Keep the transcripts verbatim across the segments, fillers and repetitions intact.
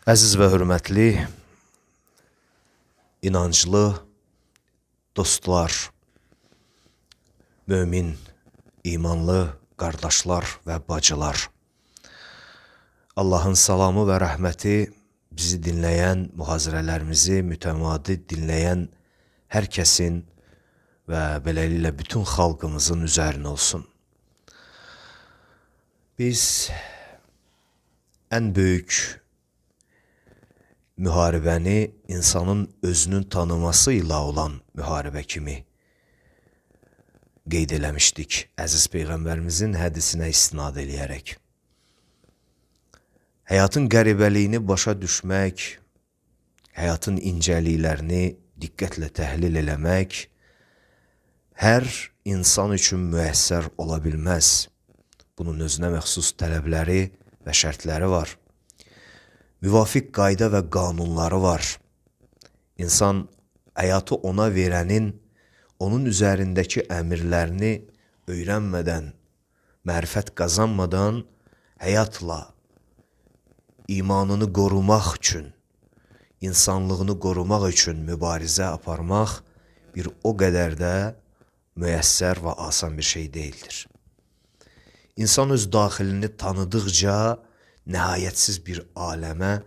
Əziz və hörmətli, inanclı dostlar, mömin, imanlı qardaşlar və bacılar. Allahın salamı və rəhməti bizi dinləyən, mühazirələrimizi mütəmadi dinləyən hər kəsin və beləliklə bütün xalqımızın üzərinə olsun. Biz ən böyük müharibəni insanın özünün tanıması ilə olan müharibə kimi qeyd eləmişdik, əziz Peyğəmbərimizin hədisinə istinad eləyərək. Həyatın qəribəliyini başa düşmək, həyatın incəliklərini diqqətlə təhlil eləmək hər insan üçün müəssər ola bilməz. Bunun özünə məxsus tələbləri və şərtləri var. Müvafiq qayda və qanunları var. İnsan həyatı ona verənin, onun üzərindəki əmirlərini öyrənmədən, mərifət qazanmadan həyatla imanını qorumaq üçün, insanlığını qorumaq üçün mübarizə aparmaq bir o qədər də müəssər və asan bir şey deyildir. İnsan öz daxilini tanıdıqca nəhayətsiz bir aləmə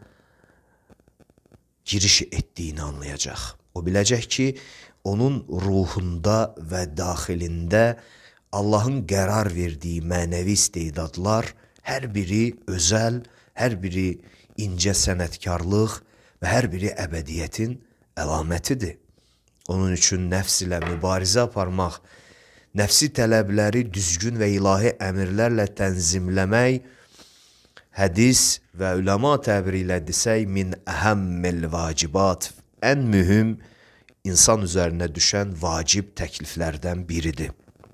giriş etdiyini anlayacaq. O biləcək ki, onun ruhunda və daxilində Allahın qərar verdiyi mənəvi istedadlar hər biri özəl, hər biri incə sənətkarlıq və hər biri əbədiyyətin əlamətidir. Onun üçün nəfs ilə mübarizə aparmaq, nəfsi tələbləri düzgün və ilahi əmirlərlə tənzimləmək, hədis və üləma təbiri ilə desək, min əhəmmil vacibat, ən mühüm insan üzərinə düşən vacib təkliflərdən biridir.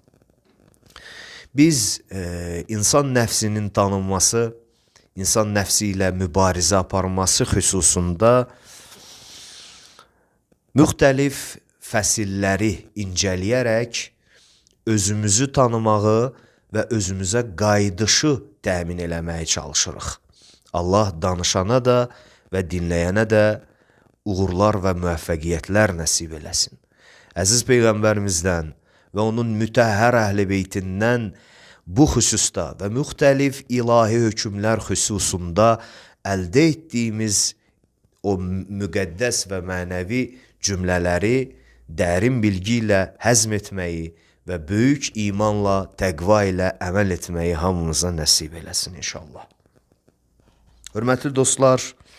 Biz e, insan nəfsinin tanınması, insan nəfsi ilə mübarizə aparması xüsusunda müxtəlif fəsilləri incələyərək özümüzü tanımağı və özümüzə qayıdışı təmin eləməyə çalışırıq. Allah danışana da və dinləyənə də uğurlar və müvəffəqiyyətlər nəsib eləsin. Əziz Peyğəmbərimizdən və onun mütəhhər əhl-i beytindən bu xüsusda və müxtəlif ilahi hökmlər xüsusunda əldə etdiyimiz o müqəddəs və mənəvi cümlələri dərin bilgi ilə həzm etməyi və böyük imanla, təqva ilə əməl etməyi hamımıza nəsib eləsin inşallah. Hörmətli dostlar,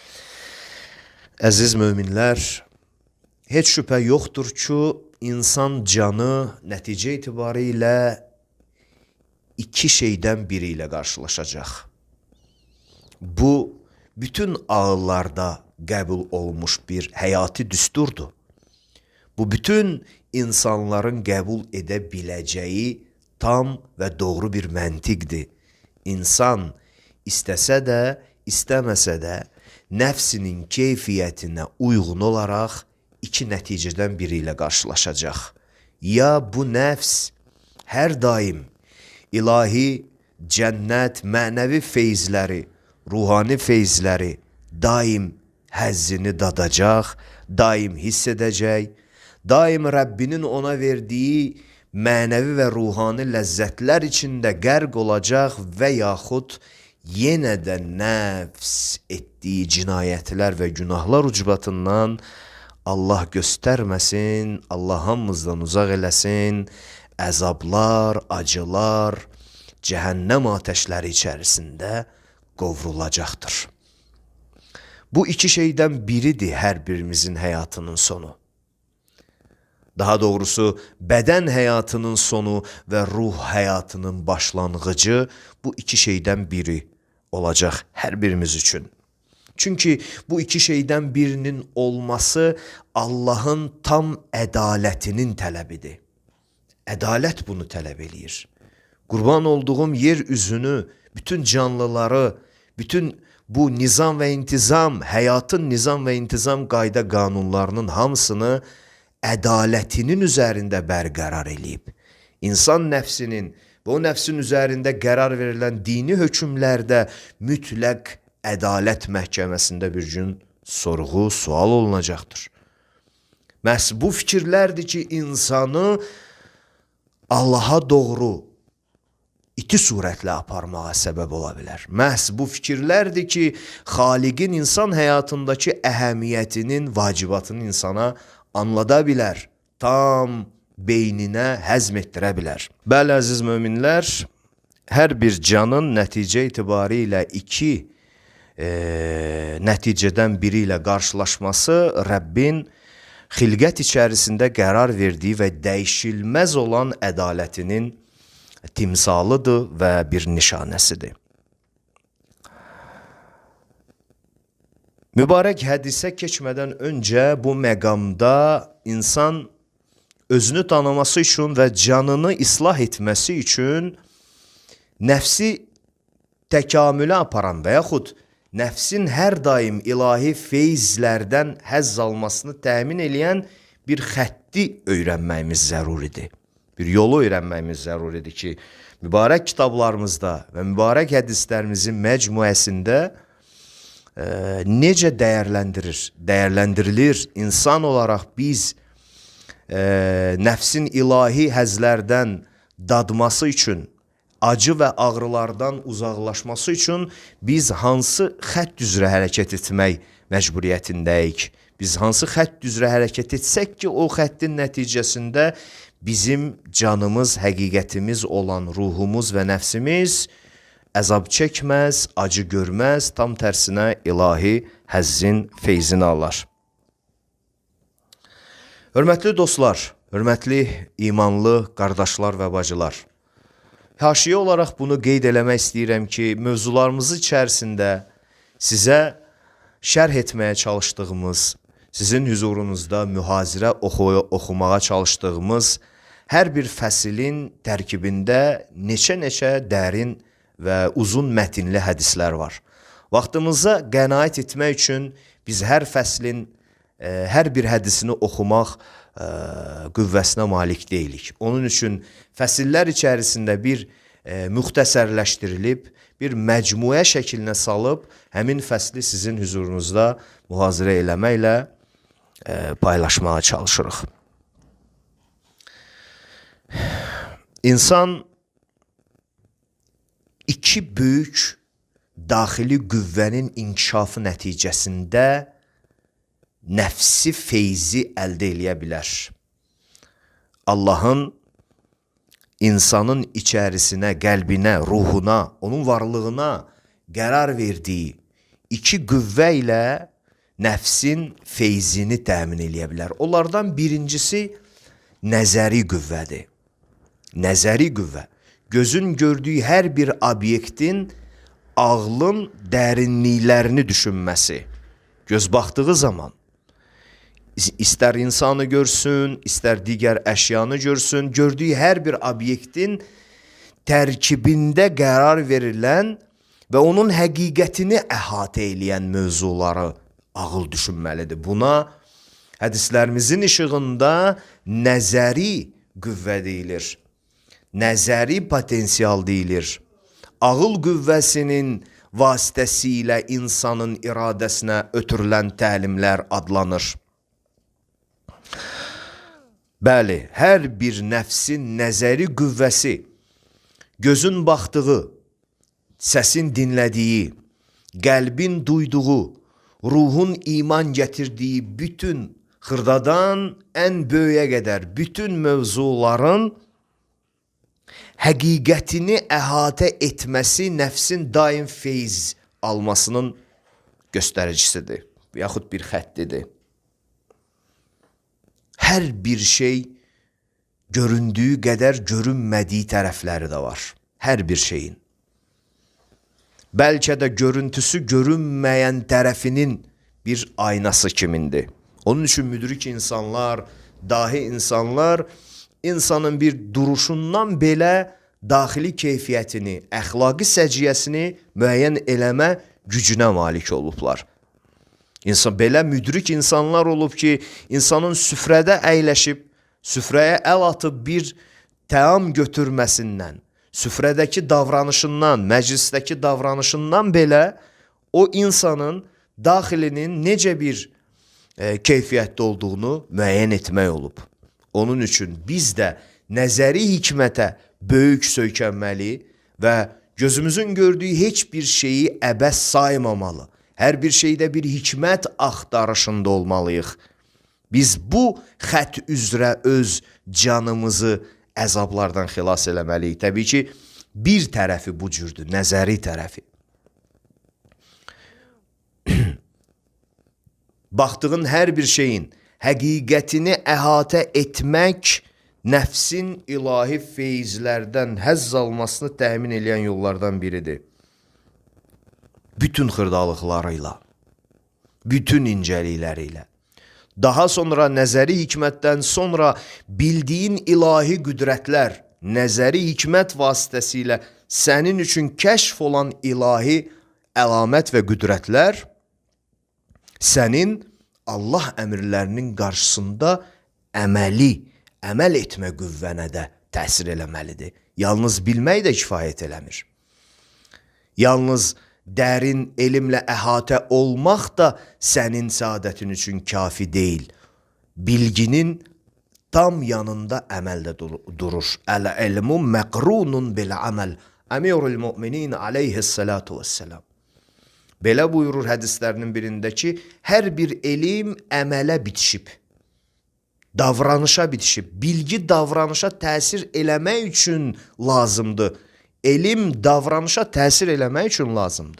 əziz möminlər, heç şübhə yoxdur ki, insan canı nəticə etibarı ilə iki şeydən biri ilə qarşılaşacaq. Bu, bütün ağıllarda qəbul olmuş bir həyati düsturdur. Bu, bütün insanların qəbul edə biləcəyi tam və doğru bir məntiqdir. İnsan istəsə də, istəməsə də nəfsinin keyfiyyətinə uyğun olaraq iki nəticədən biri ilə qarşılaşacaq. Ya bu nəfs hər daim ilahi, cənnət, mənəvi feyzləri, ruhani feyzləri daim həzzini dadacaq, daim hiss edəcək, daim Rəbbinin ona verdiyi mənəvi və ruhani ləzzətlər içində qərq olacaq və yaxud yenə də nəfs etdiyi cinayətlər və günahlar ucbatından Allah göstərməsin, Allah hamımızdan uzaq eləsin, əzablar, acılar, cəhənnəm atəşləri içərisində qovrulacaqdır. Bu iki şeydən biridir hər birimizin həyatının sonu. Daha doğrusu, bədən həyatının sonu və ruh həyatının başlanğıcı bu iki şeydən biri olacaq hər birimiz üçün. Çünki bu iki şeydən birinin olması Allahın tam ədalətinin tələbidir. Ədalət bunu tələb eləyir. Qurban olduğum yer üzünü, bütün canlıları, bütün bu nizam və intizam, həyatın nizam və intizam qayda qanunlarının hamısını ədalətinin üzərində bərqərar eləyib. İnsan nəfsinin və o nəfsin üzərində qərar verilən dini hökmlərdə mütləq ədalət məhkəməsində bir gün sorğu, sual olunacaqdır. Məhz bu fikirlərdir ki, insanı Allaha doğru iti surətlə aparmağa səbəb ola bilər. Məhz bu fikirlərdir ki, Xaliqin insan həyatındakı əhəmiyyətinin, vacibatını insana anlada bilər, tam beyninə həzm etdirə bilər. Bəli, əziz möminlər, hər bir canın nəticə itibarı ilə iki e, nəticədən biri ilə qarşılaşması Rəbbin xilqət içərisində qərar verdiyi və dəyişilməz olan ədalətinin timsalıdır və bir nişanəsidir. Mübarək hədisə keçmədən öncə bu məqamda insan özünü tanıması üçün və canını islah etməsi üçün nəfsi təkamülə aparan və yaxud nəfsin hər daim ilahi feyzlərdən həzz almasını təmin eləyən bir xətti öyrənməyimiz zəruridir. Bir yolu öyrənməyimiz zəruridir ki, mübarək kitablarımızda və mübarək hədislərimizin məcmuəsində e, necə dəyərləndirir, dəyərləndirilir insan olaraq biz e, nəfsin ilahi həzlərdən dadması üçün, acı və ağrılardan uzaqlaşması üçün biz hansı xətt üzrə hərəkət etmək məcburiyyətindəyik? Biz hansı xətt üzrə hərəkət etsək ki, o xəttin nəticəsində bizim canımız, həqiqətimiz olan ruhumuz və nəfsimiz əzab çəkməz, acı görməz, tam tərsinə ilahi həzzin feyzini alar. Hörmətli dostlar, hörmətli imanlı qardaşlar və bacılar, haşiyə olaraq bunu qeyd eləmək istəyirəm ki, mövzularımız içərisində sizə şərh etməyə çalışdığımız, sizin hüzurunuzda mühazirə oxu oxumağa çalışdığımız hər bir fəsilin tərkibində neçə-neçə dərin və uzun mətinli hədislər var. Vaxtımıza qənaət etmək üçün biz hər fəslin, e, hər bir hədisini oxumaq e, qüvvəsinə malik deyilik. Onun üçün fəsillər içərisində bir e, müxtəsərləşdirilib, bir məcmuə şəklinə salıb, həmin fəsli sizin hüzurunuzda mühazirə eləməklə e, paylaşmağa çalışırıq. İnsan iki böyük daxili qüvvənin inkişafı nəticəsində nəfsi feyzi əldə eləyə bilər. Allahın insanın içərisinə, qəlbinə, ruhuna, onun varlığına qərar verdiyi iki qüvvə ilə nəfsin feyzini təmin eləyə bilər. Onlardan birincisi nəzəri qüvvədir. Nəzəri qüvvə. Gözün gördüyü hər bir obyektin ağlın dərinliklərini düşünməsi. Göz baxdığı zaman istər insanı görsün, istər digər əşyanı görsün, gördüyü hər bir obyektin tərkibində qərar verilən və onun həqiqətini əhatə eləyən mövzuları ağıl düşünməlidir. Buna hədislərimizin işığında nəzəri qüvvə deyilir. Nəzəri potensial deyilir. Ağıl qüvvəsinin vasitəsilə insanın iradəsinə ötürülən təlimlər adlanır. Bəli, hər bir nəfsin nəzəri qüvvəsi, gözün baxdığı, səsin dinlədiyi, qəlbin duyduğu, ruhun iman gətirdiyi bütün xırdadan ən böyüyə qədər bütün mövzuların həqiqətini əhatə etməsi nəfsin daim feyz almasının göstəricisidir, yaxud bir xəttidir. Hər bir şey göründüyü qədər görünmədiyi tərəfləri də var. Hər bir şeyin. Bəlkə də görüntüsü görünməyən tərəfinin bir aynası kimindir. Onun üçün müdrik insanlar, dahi insanlar insanın bir duruşundan belə daxili keyfiyyətini, əxlaqi səciyyəsini müəyyən eləmə gücünə malik olublar. İnsan, belə müdrik insanlar olub ki, insanın süfrədə əyləşib, süfrəyə əl atıb bir təam götürməsindən, süfrədəki davranışından, məclisdəki davranışından belə o insanın daxilinin necə bir e, keyfiyyətdə olduğunu müəyyən etmək olub. Onun üçün biz də nəzəri hikmətə böyük söykənməli və gözümüzün gördüyü heç bir şeyi əbəs saymamalı. Hər bir şeydə bir hikmət axtarışında olmalıyıq. Biz bu xət üzrə öz canımızı əzablardan xilas eləməliyik. Təbii ki, bir tərəfi bu cürdür, nəzəri tərəfi. Baxdığın hər bir şeyin həqiqətini əhatə etmək nəfsin ilahi feyizlərdən həzz almasını təmin edən yollardan biridir. Bütün xırdalıqlarıyla, bütün incəliklərilə. Daha sonra nəzəri hikmətdən sonra bildiyin ilahi qüdrətlər, nəzəri hikmət vasitəsilə sənin üçün kəşf olan ilahi əlamət və qüdrətlər sənin Allah əmrlərinin qarşısında əməli, əməl etmə qüvvənə də təsir eləməlidir. Yalnız bilmək də kifayət eləmir. Yalnız dərin elmlə əhatə olmaq da sənin səadətin üçün kafi deyil. Bilginin tam yanında əməldə durur. Əl-ilmu məqrunun bil-əməl. Əmirul müminin aleyhissalatu vesselam. Belə buyurur hədislərinin birində ki, hər bir elm əmələ bitişib. Davranışa bitişib. Bilgi davranışa təsir eləmək üçün lazımdır. Elm davranışa təsir eləmək üçün lazımdır.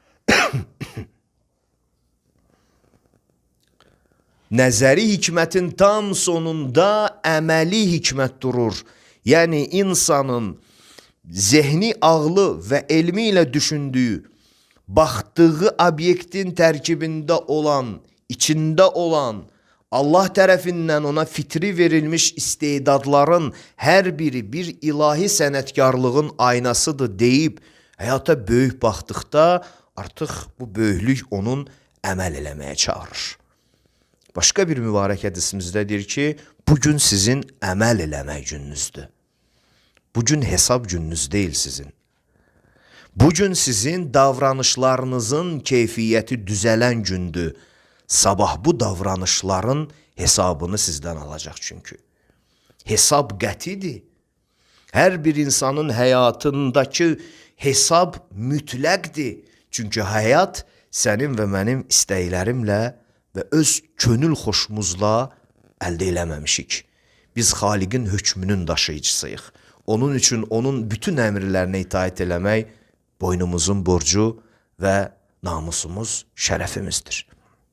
Nəzəri hikmətin tam sonunda əməli hikmət durur. Yəni insanın zehni, ağlı və elmi ilə düşündüyü, baxdığı obyektin tərkibində olan, içində olan, Allah tərəfindən ona fitri verilmiş istedadların hər biri bir ilahi sənətkarlığın aynasıdır deyib, həyata böyük baxdıqda artıq bu böyüklük onun əməl eləməyə çağırır. Başqa bir mübarək hədisimizdə deyir ki, bugün sizin əməl eləmək gününüzdür. Bugün hesab gününüz deyil sizin. Bugün sizin davranışlarınızın keyfiyyəti düzələn gündür. Sabah bu davranışların hesabını sizdən alacaq çünki. Hesab qətidir. Hər bir insanın həyatındakı hesab mütləqdir. Çünki həyat sənin və mənim istəklərimlə və öz könül xoşumuzla əldə eləməmişik. Biz Xaliqin hökmünün daşıyıcısıyıq. Onun üçün onun bütün əmrlərinə itaət eləmək boynumuzun borcu və namusumuz, şərəfimizdir.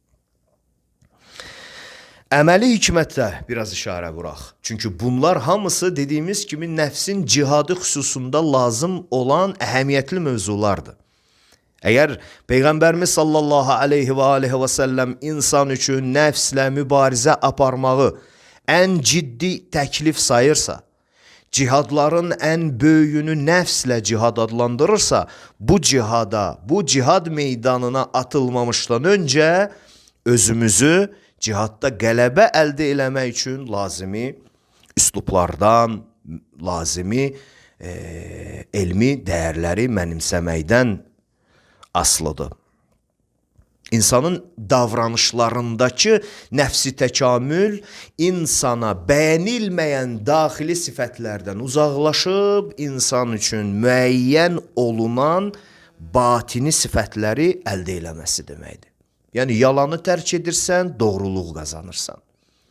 Əməli hikmətlə biraz işarə vuraq. Çünki bunlar hamısı dediyimiz kimi nəfsin cihadı xüsusunda lazım olan əhəmiyyətli mövzulardır. Əgər Peyğəmbərimiz sallallahu aleyhi və aleyhi və səlləm insan üçün nəfslə mübarizə aparmağı ən ciddi təklif sayırsa, cihadların ən böyüyünü nəfslə cihad adlandırırsa, bu cihada, bu cihad meydanına atılmamışdan öncə özümüzü cihadda qələbə əldə eləmək üçün lazımi üslublardan, lazımi e, elmi dəyərləri mənimsəməkdən asılıdır. İnsanın davranışlarındakı nəfsi təkamül insana bəyənilməyən daxili sifətlərdən uzaqlaşıb, insan üçün müəyyən olunan batini sifətləri əldə eləməsi deməkdir. Yəni, yalanı tərk edirsən, doğruluq qazanırsan.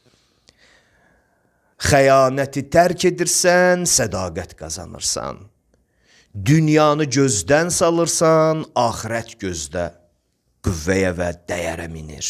Xəyanəti tərk edirsən, sədaqət qazanırsan. Dünyanı gözdən salırsan, axirət gözdə qüvvəyə və dəyərə minir.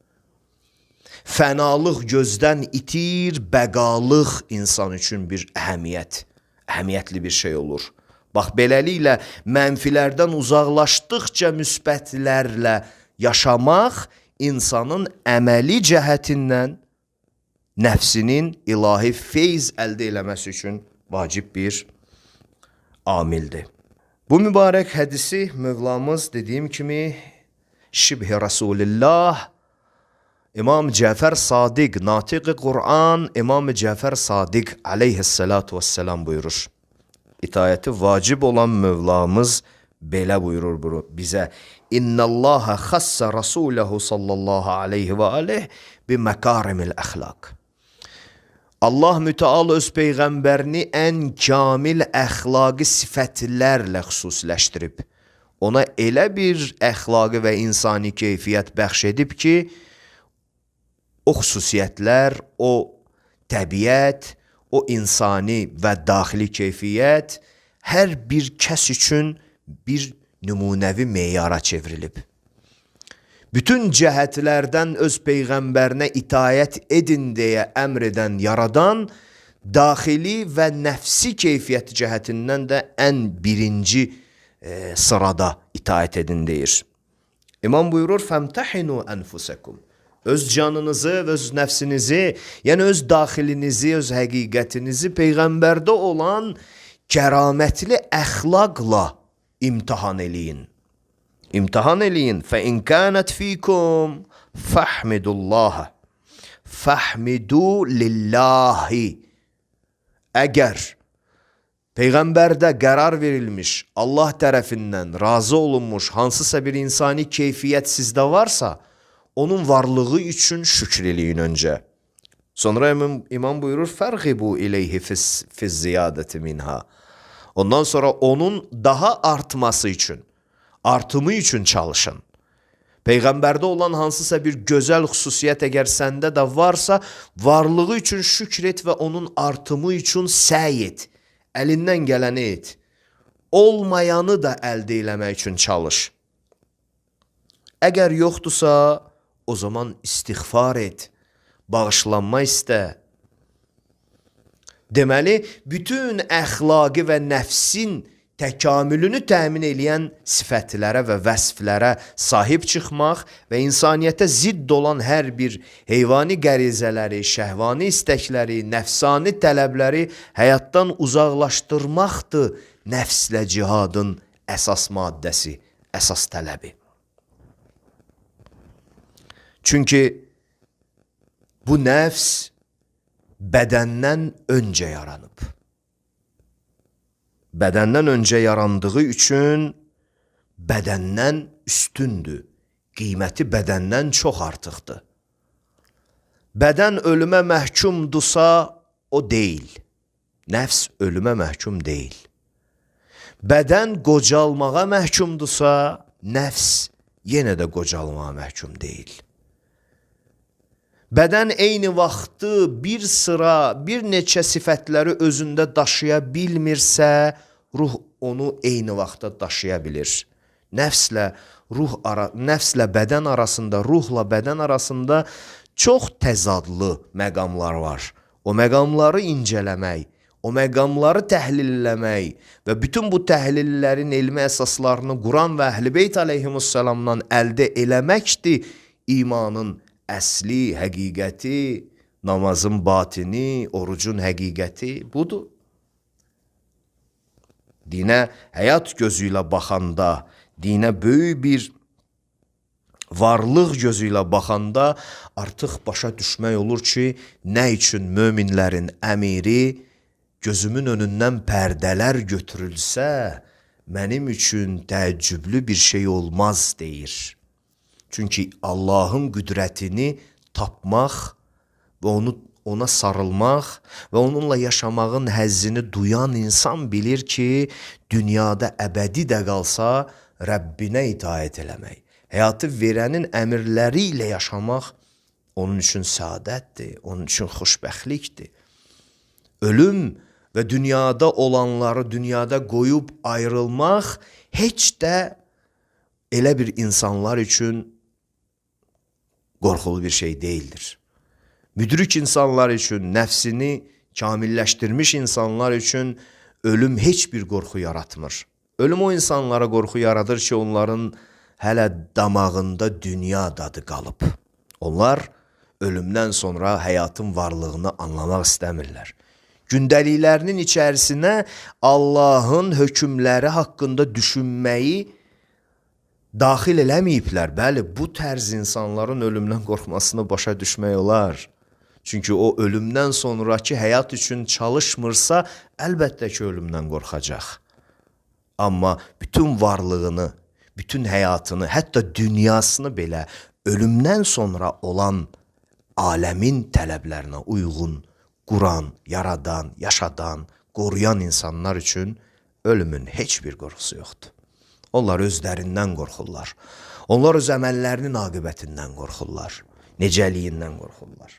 Fənalıq gözdən itir, bəqalıq insan üçün bir əhəmiyyət, əhəmiyyətli bir şey olur. Bax, beləliklə, mənfilərdən uzaqlaşdıqca müsbətlərlə yaşamaq insanın əməli cəhətindən nəfsinin ilahi feyz əldə eləməsi üçün vacib bir amildir. Bu mübarək hədisi Mövlamız dediyim kimi Şibh-i Rasulillah İmam Cəfər Sadiq, Natiq-i Qur'an İmam Cəfər Sadiq aleyhissalatu vesselam buyurur. İtaəti vacib olan Mövlamız belə buyurur bu bizə. İnnallaha xassa rasulahu sallallahu aleyhi və aleyh bi makarimil əxlaq. Allah müteal öz peyğəmbərini ən kamil əxlaqi sifətlərlə xüsusiləşdirib. Ona elə bir əxlaqi və insani keyfiyyət bəxş edib ki, o xüsusiyyətlər, o təbiət, o insani və daxili keyfiyyət hər bir kəs üçün bir nümunəvi meyara çevrilib. Bütün cəhətlərdən öz peyğəmbərinə itayət edin deyə əmr edən yaradan, daxili və nəfsi keyfiyyət cəhətindən də ən birinci e, sırada itayət edin deyir. İmam buyurur, فَمْتَحِنُوا أَنْفُسَكُمْ Öz canınızı, öz nəfsinizi, yəni öz daxilinizi, öz həqiqətinizi peyğəmbərdə olan kəramətli əxlaqla imtihan eləyin. İmtihan eləyin. فَاِنْ كَانَتْ ف۪يكُمْ فَحْمِدُ اللّٰهَ فَحْمِدُوا لِلّٰهِ Əgər peyğəmbərdə qərar verilmiş, Allah tərəfindən razı olunmuş hansısa bir insani keyfiyyət sizdə varsa, onun varlığı üçün şükür eləyin öncə. Sonra imam, imam buyurur, فَرْغِبُوا اِلَيْهِ فِي الزِّيَادَةِ minha. Ondan sonra onun daha artması üçün, artımı üçün çalışın. Peyğəmbərdə olan hansısa bir gözəl xüsusiyyət əgər səndə də varsa, varlığı üçün şükür et və onun artımı üçün səy et. Əlindən gələni et. Olmayanı da əldə eləmək üçün çalış. Əgər yoxdursa, o zaman istiğfar et, bağışlanma istə. Deməli, bütün əxlaqi və nəfsin təkamülünü təmin eləyən sifətlərə və vəsflərə sahib çıxmaq və insaniyyətə zidd olan hər bir heyvani qərizələri, şəhvani istəkləri, nəfsani tələbləri həyatdan uzaqlaşdırmaqdır nəfslə cihadın əsas maddəsi, əsas tələbi. Çünki bu nəfs bədəndən öncə yaranıb. Bədəndən öncə yarandığı üçün bədəndən üstündür. Qiyməti bədəndən çox artıqdır. Bədən ölümə məhkumdursa, o deyil. Nəfs ölümə məhkum deyil. Bədən qocalmağa məhkumdursa, nəfs yenə də qocalmağa məhkum deyil. Bədən eyni vaxtı bir sıra, bir neçə sifətləri özündə daşıya bilmirsə, ruh onu eyni vaxtda daşıya bilir. Nəfslə, ruh ara, nəfslə bədən arasında, ruhla bədən arasında çox təzadlı məqamlar var. O məqamları incələmək, o məqamları təhlilləmək və bütün bu təhlillərin elmi əsaslarını Quran və Əhl-i Beyt əleyhimussalamdan əldə eləməkdir imanın əsli, həqiqəti, namazın batini, orucun həqiqəti budur. Dinə həyat gözü ilə baxanda, dinə böyük bir varlıq gözü ilə baxanda artıq başa düşmək olur ki, nə üçün möminlərin əmiri gözümün önündən pərdələr götürülsə, mənim üçün təəccüblü bir şey olmaz deyir. Çünki Allahın qüdrətini tapmaq və onu, ona sarılmaq və onunla yaşamağın həzzini duyan insan bilir ki, dünyada əbədi də qalsa Rəbbinə itaət eləmək, həyatı verənin əmirləri ilə yaşamaq onun üçün səadətdir, onun üçün xoşbəxtlikdir. Ölüm və dünyada olanları dünyada qoyub ayrılmaq heç də elə bir insanlar üçün qorxulu bir şey deyildir. Müdrik insanlar üçün, nəfsini kamilləşdirmiş insanlar üçün ölüm heç bir qorxu yaratmır. Ölüm o insanlara qorxu yaradır ki, onların hələ damağında dünya dadı qalıb. Onlar ölümdən sonra həyatın varlığını anlamaq istəmirlər. Gündəliklərinin içərisinə Allahın hökmləri haqqında düşünməyi daxil eləməyiblər. Bəli, bu tərz insanların ölümdən qorxmasını başa düşmək olar. Çünki o ölümdən sonraki həyat üçün çalışmırsa, əlbəttə ki, ölümdən qorxacaq. Amma bütün varlığını, bütün həyatını, hətta dünyasını belə ölümdən sonra olan aləmin tələblərinə uyğun quran, yaradan, yaşadan, qoruyan insanlar üçün ölümün heç bir qorxusu yoxdur. Onlar özlərindən qorxurlar. Onlar öz əməllərinin aqibətindən qorxurlar. Necəliyindən qorxurlar.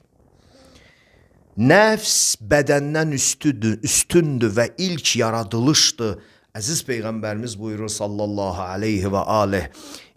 Nəfs bədəndən üstüdür, üstündür və ilk yaradılışdır. Əziz Peyğəmbərimiz buyurur sallallahu aleyhi və aleyh.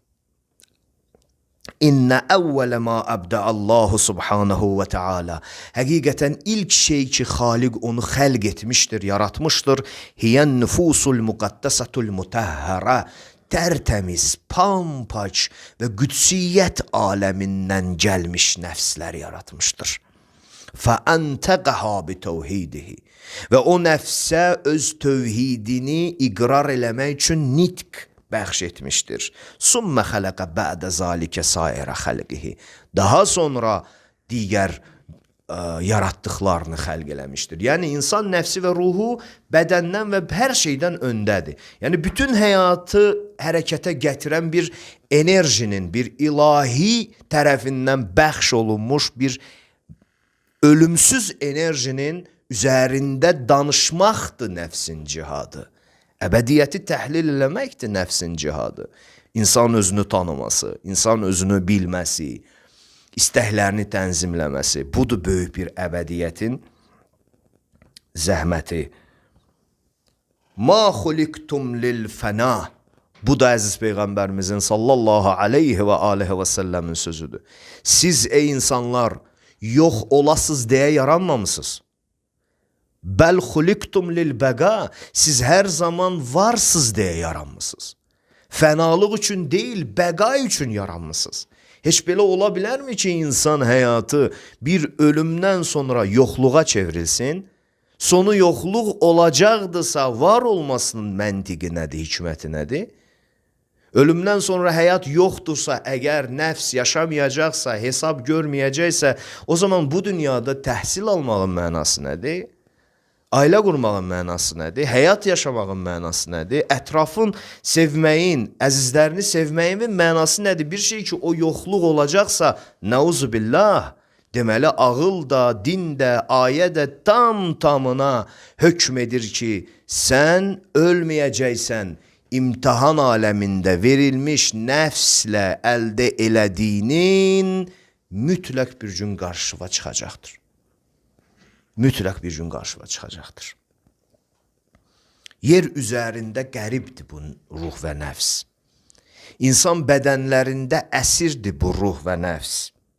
İnnə əvvələ ma əbdəallahu subhanahu və teala. Həqiqətən ilk şey ki, Xaliq onu xəlq etmişdir, yaratmışdır. Hiyən nüfusul müqəddəsətul mutəhhərə. Tərtəmiz, pampaç və qüdsiyyət aləmindən gəlmiş nəfslər yaratmışdır. Fəəntəqəhə bi təvhidihi. Və o nəfsə öz tövhidini iqrar eləmək üçün nitq bəxş etmişdir. Sümmə xələqə bə'də zalikə sairə xəlqihi. Daha sonra digər ə, yaratdıqlarını xəlq eləmişdir. Yəni insan nəfsi və ruhu bədəndən və hər şeydən öndədir. Yəni bütün həyatı hərəkətə gətirən bir enerjinin, bir ilahi tərəfindən bəxş olunmuş bir ölümsüz enerjinin üzərində danışmaqdır nəfsin cihadı. Əbədiyyəti təhlil eləməkdir nəfsin cihadı. İnsan özünü tanıması, insan özünü bilməsi, istəklərini tənzimləməsi. Budur böyük bir əbədiyyətin zəhməti. Ma xuliktum lil fəna. Bu da əziz Peyğəmbərimizin sallallahu aleyhi və aleyhi və səlləmin sözüdür. Siz ey insanlar yox olasız deyə yaranmamısınız. Bəl xuliktum lil bəqa. Siz hər zaman varsız deyə yaranmısınız. Fənalıq üçün deyil, bəqa üçün yaranmısınız. Heç belə ola bilərmi ki, insan həyatı bir ölümdən sonra yoxluğa çevrilsin? Sonu yoxluq olacaqdırsa, var olmasının məntiqi nədir, hikməti nədir? Ölümdən sonra həyat yoxdursa, əgər nəfs yaşamayacaqsa, hesab görməyəcəksə, o zaman bu dünyada təhsil almağın mənası nədir? Ailə qurmağın mənası nədir? Həyat yaşamağın mənası nədir? Ətrafın sevməyin, əzizlərini sevməyin mənası nədir? Bir şey ki, o yoxluq olacaqsa, nəuzubillah, deməli, ağıl da, din də, ayə də tam tamına hökm edir ki, sən ölməyəcəksən, imtihan aləmində verilmiş nəfslə əldə elədiyinin mütləq bir gün qarşıva çıxacaqdır. Mütləq bir gün qarşıva çıxacaqdır. Yer üzərində qəribdir bu ruh və nəfs. İnsan bədənlərində əsirdir bu ruh və nəfs.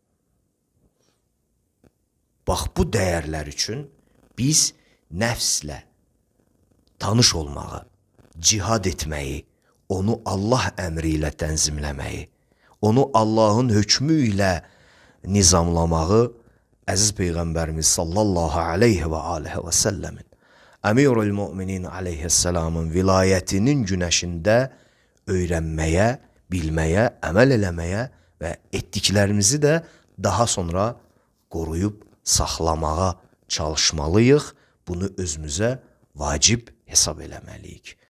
Bax, bu dəyərlər üçün biz nəfslə tanış olmağı, cihad etməyi, onu Allah əmri ilə tənzimləməyi, onu Allahın hökmü ilə nizamlamağı əziz Peyğəmbərimiz sallallahu aleyhi və aleyhi və səlləmin Əmirul Müminin aleyhisselamın vilayətinin günəşində öyrənməyə, bilməyə, əməl eləməyə və etdiklərimizi də daha sonra qoruyub saxlamağa çalışmalıyıq. Bunu özümüzə vacib hesab eləməliyik.